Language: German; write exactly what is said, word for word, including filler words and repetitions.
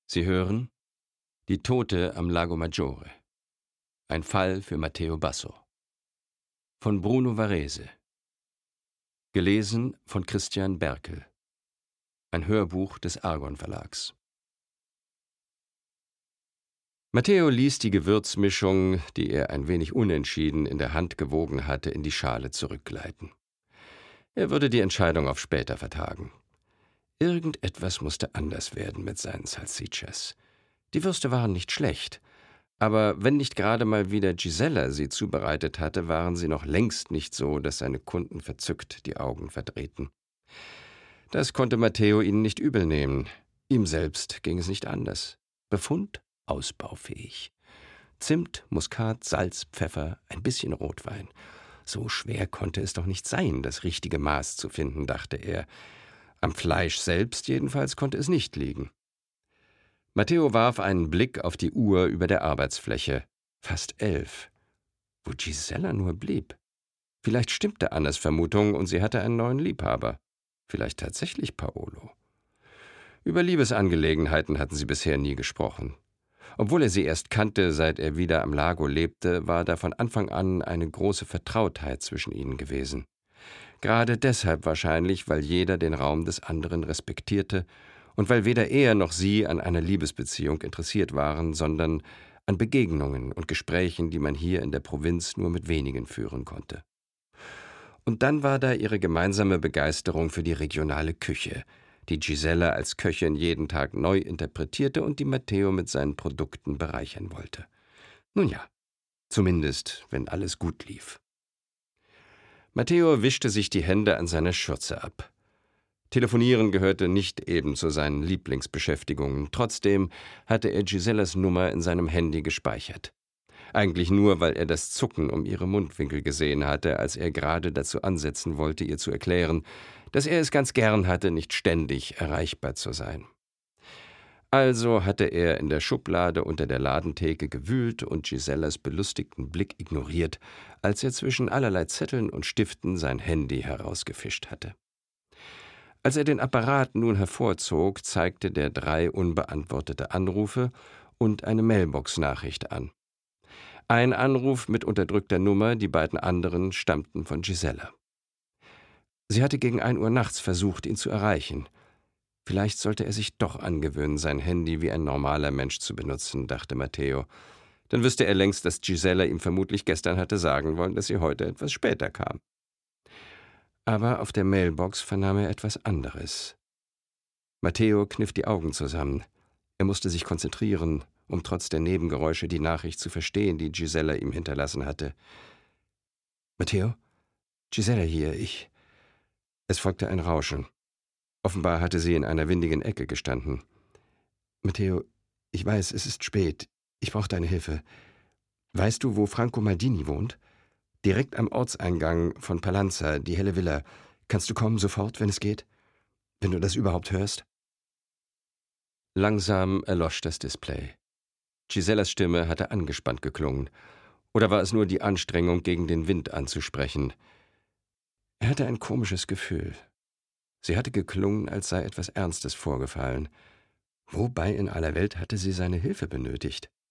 Sie hören Die Tote am Lago Maggiore. Ein Fall für Matteo Basso. Von Bruno Varese. Gelesen von Christian Berkel. Ein Hörbuch des Argon Verlags. Matteo ließ die Gewürzmischung, die er ein wenig unentschieden in der Hand gewogen hatte, in die Schale zurückgleiten. Er würde die Entscheidung auf später vertagen. Irgendetwas musste anders werden mit seinen Salsichas. Die Würste waren nicht schlecht, aber wenn nicht gerade mal wieder Gisella sie zubereitet hatte, waren sie noch längst nicht so, dass seine Kunden verzückt die Augen verdrehten. Das konnte Matteo ihnen nicht übelnehmen. Ihm selbst ging es nicht anders. Befund ausbaufähig. Zimt, Muskat, Salz, Pfeffer, ein bisschen Rotwein. So schwer konnte es doch nicht sein, das richtige Maß zu finden, dachte er. Am Fleisch selbst jedenfalls konnte es nicht liegen. Matteo warf einen Blick auf die Uhr über der Arbeitsfläche. Fast elf. Wo Gisella nur blieb. Vielleicht stimmte Annas Vermutung und sie hatte einen neuen Liebhaber. Vielleicht tatsächlich Paolo. Über Liebesangelegenheiten hatten sie bisher nie gesprochen. Obwohl er sie erst kannte, seit er wieder am Lago lebte, war da von Anfang an eine große Vertrautheit zwischen ihnen gewesen. Gerade deshalb wahrscheinlich, weil jeder den Raum des anderen respektierte und weil weder er noch sie an einer Liebesbeziehung interessiert waren, sondern an Begegnungen und Gesprächen, die man hier in der Provinz nur mit wenigen führen konnte. Und dann war da ihre gemeinsame Begeisterung für die regionale Küche, die Gisella als Köchin jeden Tag neu interpretierte und die Matteo mit seinen Produkten bereichern wollte. Nun ja, zumindest, wenn alles gut lief. Matteo wischte sich die Hände an seiner Schürze ab. Telefonieren gehörte nicht eben zu seinen Lieblingsbeschäftigungen. Trotzdem hatte er Gisellas Nummer in seinem Handy gespeichert. Eigentlich nur, weil er das Zucken um ihre Mundwinkel gesehen hatte, als er gerade dazu ansetzen wollte, ihr zu erklären, dass er es ganz gern hatte, nicht ständig erreichbar zu sein. Also hatte er in der Schublade unter der Ladentheke gewühlt und Gisellas belustigten Blick ignoriert, als er zwischen allerlei Zetteln und Stiften sein Handy herausgefischt hatte. Als er den Apparat nun hervorzog, zeigte der drei unbeantwortete Anrufe und eine Mailbox-Nachricht an. Ein Anruf mit unterdrückter Nummer, die beiden anderen stammten von Gisella. Sie hatte gegen ein Uhr nachts versucht, ihn zu erreichen. Vielleicht sollte er sich doch angewöhnen, sein Handy wie ein normaler Mensch zu benutzen, dachte Matteo. Dann wüsste er längst, dass Gisella ihm vermutlich gestern hatte sagen wollen, dass sie heute etwas später kam. Aber auf der Mailbox vernahm er etwas anderes. Matteo kniff die Augen zusammen. Er musste sich konzentrieren, um trotz der Nebengeräusche die Nachricht zu verstehen, die Gisella ihm hinterlassen hatte. »Matteo? Gisella hier, ich...« Es folgte ein Rauschen. Offenbar hatte sie in einer windigen Ecke gestanden. »Matteo, ich weiß, es ist spät. Ich brauche deine Hilfe. Weißt du, wo Franco Maldini wohnt? Direkt am Ortseingang von Pallanza, die helle Villa. Kannst du kommen sofort, wenn es geht? Wenn du das überhaupt hörst?« Langsam erlosch das Display. Gisellas Stimme hatte angespannt geklungen. Oder war es nur die Anstrengung, gegen den Wind anzusprechen? Er hatte ein komisches Gefühl. Sie hatte geklungen, als sei etwas Ernstes vorgefallen. Wobei in aller Welt hatte sie seine Hilfe benötigt?